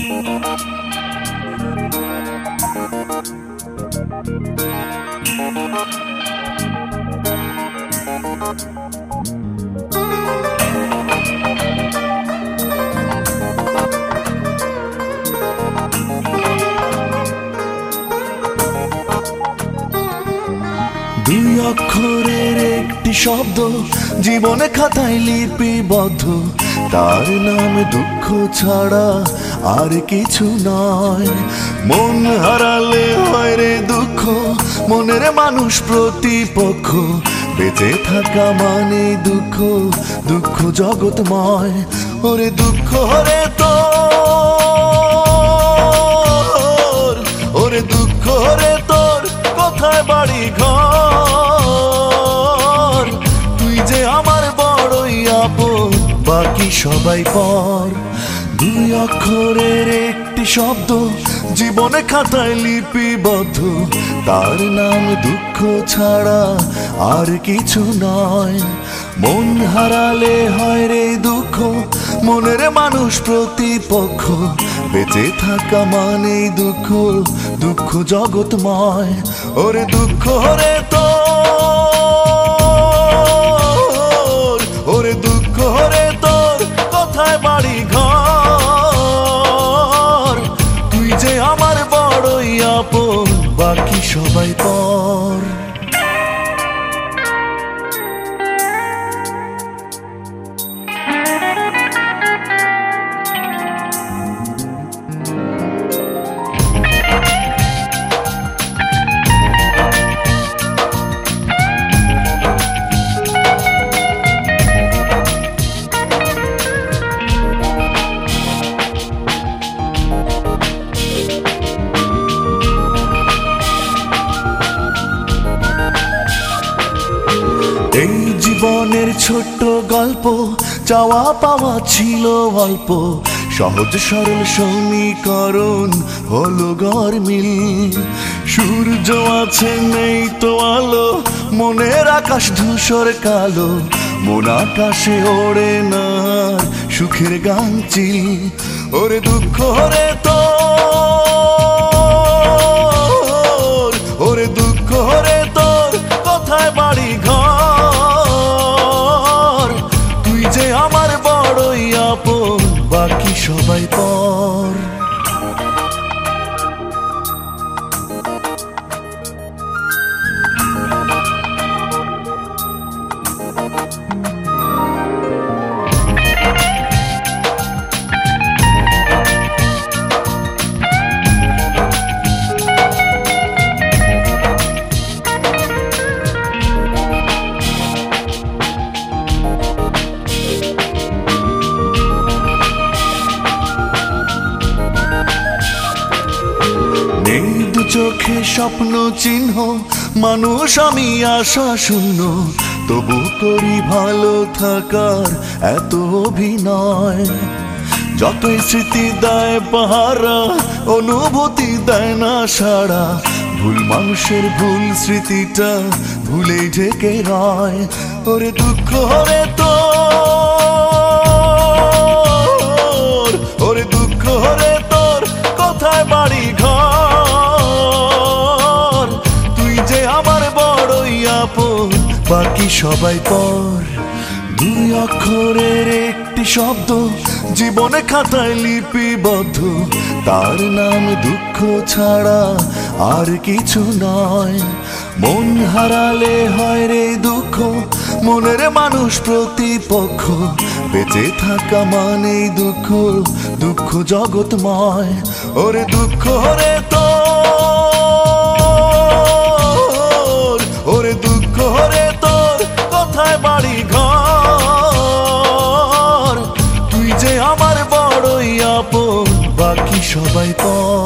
দুই অক্ষরের একটি শব্দ জীবনে খাতায় লিপিবদ্ধ, তার নাম দুঃখ ছাড়া আর কিছু নয়। মন হারালে হয় রে দুঃখ, মনের মানুষ প্রতিপক্ষ, বেঁচে থাকা মানে দুঃখ, দুঃখ জগৎময়। ওরে দুঃখ রে তোর, ওরে দুঃখ রে তোর কোথায় বাড়ি ঘর, তুই যে আমার বড়ই আপন, বাকি সবাই পর। দুই অক্ষরের একটি শব্দ জীবনে খাতায় লিপিবদ্ধ, তার নাম দুঃখ ছাড়া আর কিছু নয়। মন হারালে হয় রে দুঃখ, মনের মানুষ প্রতিপক্ষ, বেঁচে থাকা মানেই দুঃখ, দুঃখ জগৎময়। ওরে দুঃখ রে তোর, ওরে দুঃখ রে তোর কোথায় বাড়ি ঘর, তুই যে আমার বড়ই আপন, বাকি সবাই পর। এই জীবনের ছোট্ট গল্প, চাওয়া পাওয়া ছিল অল্প, সহজ সরল সমীকরণ হলো গরমিল। সূর্য আছে নেই তো আলো, মনের আকাশ ধূসর কালো, মন আকাশে ওড়ে না সুখের গান চিল। ওরে দুঃখ রে তোর, ওরে দুঃখ রে তোর কোথায় বাড়ি ঘর, তুই যে আমার বড়ই আপন, বাকি সবাই পর। নেই দু চোখে স্বপ্ন চিহ্ন, মানুষ আমি আশা শূন্য, তবু করি ভালো থাকার এত অভিনয়। যতই স্মৃতি দেয় পাহারা, অনুভূতি দেয় না সাড়া, ভুল মানুষের ভুল স্মৃতিটা ভুলেই ঢেকে রয়। ওরে দুঃখ রে তোর, ওরে দুঃখ রে তোর কোথায় বাড়ি ঘর, তুই যে আমার বড়ই আপন, বাকি সবাই পর। দুই অক্ষরের একটি শব্দ জীবনে খাতায় লিপিবদ্ধ, তার নাম দুঃখ ছাড়া আর কিছু নয়। মন হারালে হয় রে দুঃখ, মনের মানুষ প্রতিপক্ষ, বেঁচে থাকা মানেই দুঃখ, দুঃখ জগৎময়। ওরে দুঃখ রে তোর, ওরে দুঃখ রে তোর কোথায় বাড়ি ঘর, তুই যে আমার বড়ই আপন, বাকি সবাই পর।